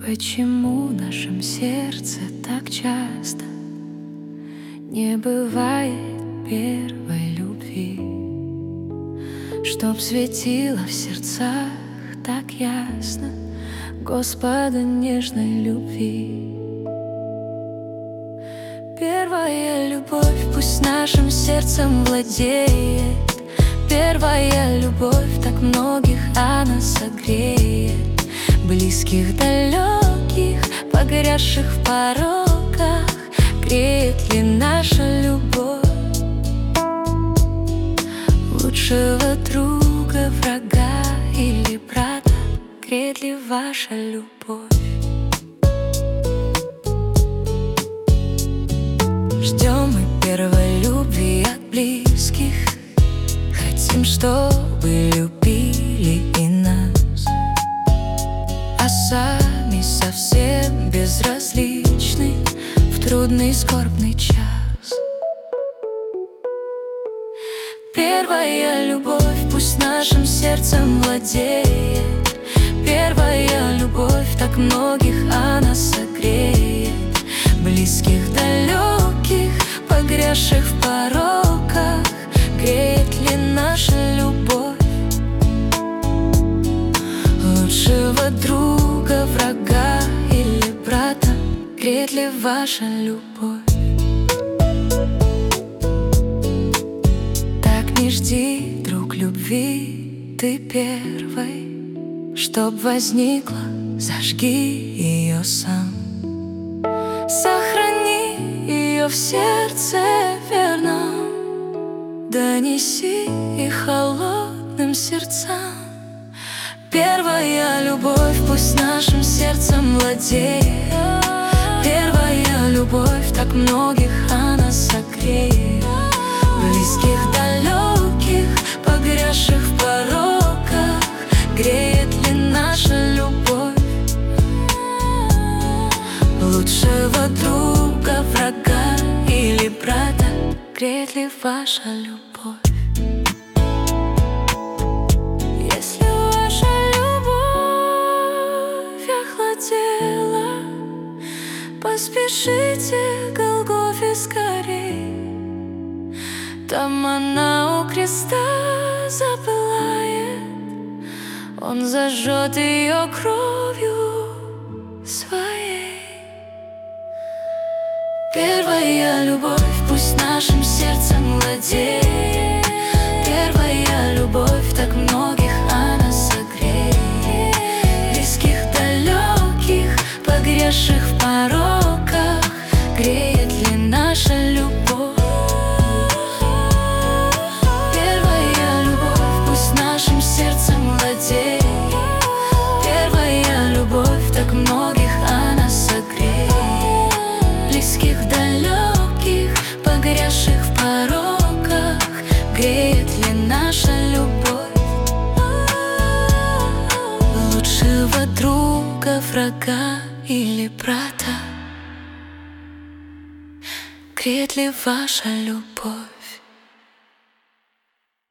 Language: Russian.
Почему в нашем сердце так часто не бывает первой любви, чтоб светило в сердцах так ясно Господа нежной любви? Первая любовь пусть нашим сердцем владеет. Первая любовь так многих она согреет. Близких, далеких, погрязших в пороках. Греет ли наша любовь лучшего друга, врага или брата? Греет ли ваша любовь? Ждем мы первой любви от близких, хотим, чтобы любили и нас, а сами совсем безразличны в трудный скорбный час. Первая любовь пусть нашим сердцем владеет. Первая любовь так многих она согреет. Близких, далеких, погрязших в пороках. Греет ли наша любовь лучшего друга, врага или брата? Греет ли ваша любовь? Так не жди, друг, любви ты первой, чтоб возникла, зажги ее сам. Сохрани ее в сердце верном, донеси и холодным сердцам. Первая любовь пусть нашим сердцем владеет. Первая любовь так многих она согреет. Близких, далеких, погрязших в пороках. Греет ли наша любовь лучшего друга, врага или брата? Греет ли ваша любовь? Если ваша любовь охладела, поспешите к Голгофе скорей. Там она у креста запылает, Он зажжет ее кровью своей. Первая любовь пусть нашим сердцем владеет. Первая любовь так многих она согреет. Близких, далеких, погрязших в пороках. Греет ли наша любовь? Первая любовь пусть нашим сердцем владеет. Первая любовь так многих она согреет. Близких, далеких, погрязших в пороках. Греет ли наша любовь лучшего друга, врага или брата? Греет ли ваша любовь?